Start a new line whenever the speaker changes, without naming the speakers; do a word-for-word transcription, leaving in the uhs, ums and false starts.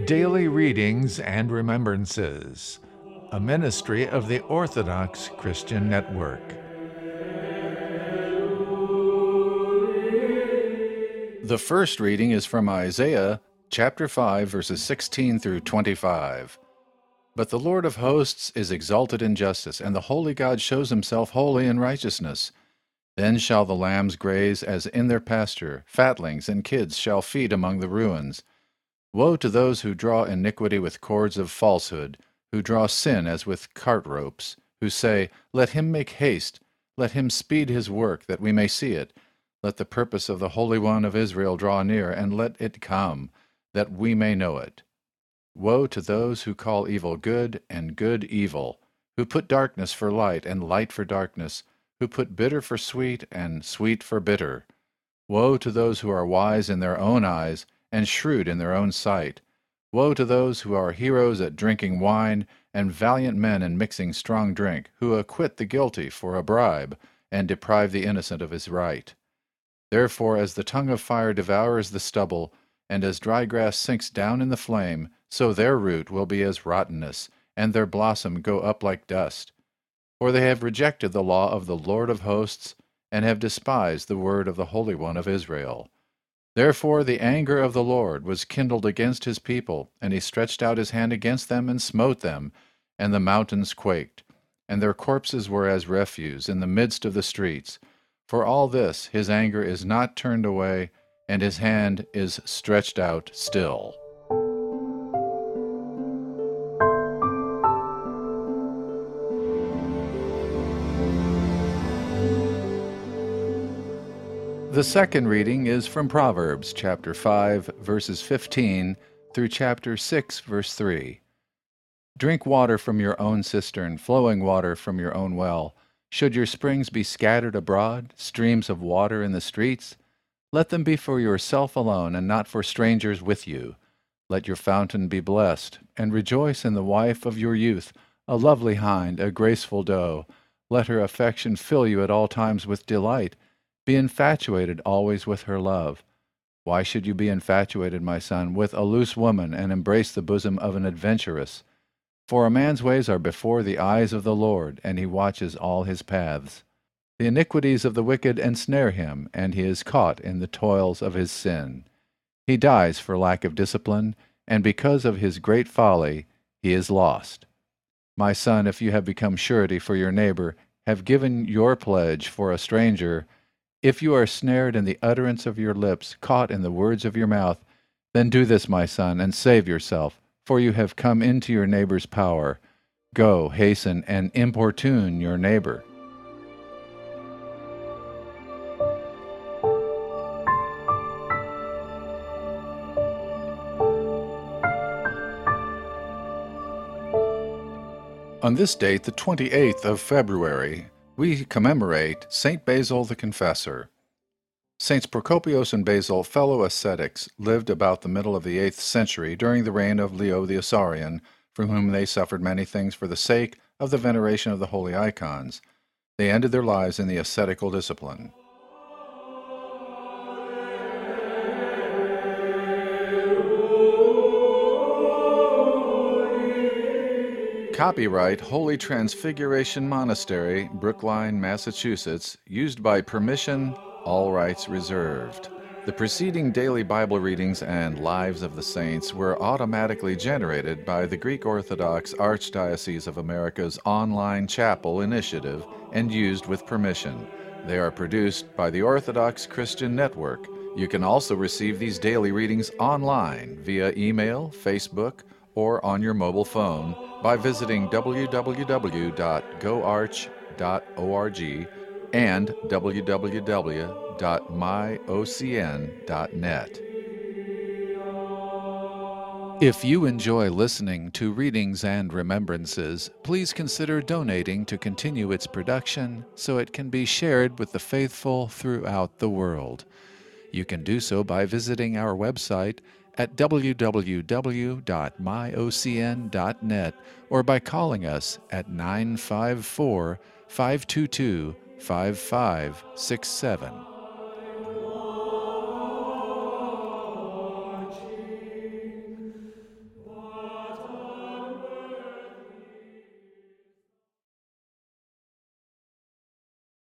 Daily Readings and Remembrances, a ministry of the Orthodox Christian Network.
The first reading is from Isaiah chapter five, verses sixteen through twenty-five. But the Lord of hosts is exalted in justice, and the holy God shows himself holy in righteousness. Then shall the lambs graze as in their pasture, fatlings and kids shall feed among the ruins. Woe to those who draw iniquity with cords of falsehood, who draw sin as with cart ropes, who say, Let him make haste, let him speed his work, that we may see it. Let the purpose of the Holy One of Israel draw near, and let it come, that we may know it. Woe to those who call evil good, and good evil, who put darkness for light, and light for darkness, who put bitter for sweet, and sweet for bitter. Woe to those who are wise in their own eyes, and shrewd in their own sight. Woe to those who are heroes at drinking wine, and valiant men in mixing strong drink, who acquit the guilty for a bribe, and deprive the innocent of his right. Therefore, as the tongue of fire devours the stubble, and as dry grass sinks down in the flame, so their root will be as rottenness, and their blossom go up like dust. For they have rejected the law of the Lord of hosts, and have despised the word of the Holy One of Israel. Therefore the anger of the Lord was kindled against his people, and he stretched out his hand against them and smote them, and the mountains quaked, and their corpses were as refuse in the midst of the streets. For all this his anger is not turned away, and his hand is stretched out still. The second reading is from Proverbs chapter five, verses fifteen through chapter six, verse three. Drink water from your own cistern, flowing water from your own well. Should your springs be scattered abroad, streams of water in the streets? Let them be for yourself alone, and not for strangers with you. Let your fountain be blessed, and rejoice in the wife of your youth, a lovely hind, a graceful doe. Let her affection fill you at all times with delight. Be infatuated always with her love. Why should you be infatuated, my son, with a loose woman, and embrace the bosom of an adventuress? For a man's ways are before the eyes of the Lord, and he watches all his paths. The iniquities of the wicked ensnare him, and he is caught in the toils of his sin. He dies for lack of discipline, and because of his great folly he is lost. My son, if you have become surety for your neighbor, have given your pledge for a stranger, if you are snared in the utterance of your lips, caught in the words of your mouth, then do this, my son, and save yourself, for you have come into your neighbor's power. Go, hasten, and importune your neighbor. On this date, the twenty-eighth of February, we commemorate Saint Basil the Confessor. Saints Procopius and Basil, fellow ascetics, lived about the middle of the eighth century during the reign of Leo the Isaurian, from whom they suffered many things for the sake of the veneration of the holy icons. They ended their lives in the ascetical discipline. Copyright Holy Transfiguration Monastery, Brookline, Massachusetts, used by permission, all rights reserved. The preceding daily Bible readings and Lives of the Saints were automatically generated by the Greek Orthodox Archdiocese of America's online chapel initiative and used with permission. They are produced by the Orthodox Christian Network. You can also receive these daily readings online via email, Facebook, or on your mobile phone by visiting w w w dot go arch dot org and w w w dot my o c n dot net. If you enjoy listening to Readings and Remembrances, please consider donating to continue its production so it can be shared with the faithful throughout the world. You can do so by visiting our website at w w w dot my o c n dot net or by calling us at nine five four, five two two, five five six seven.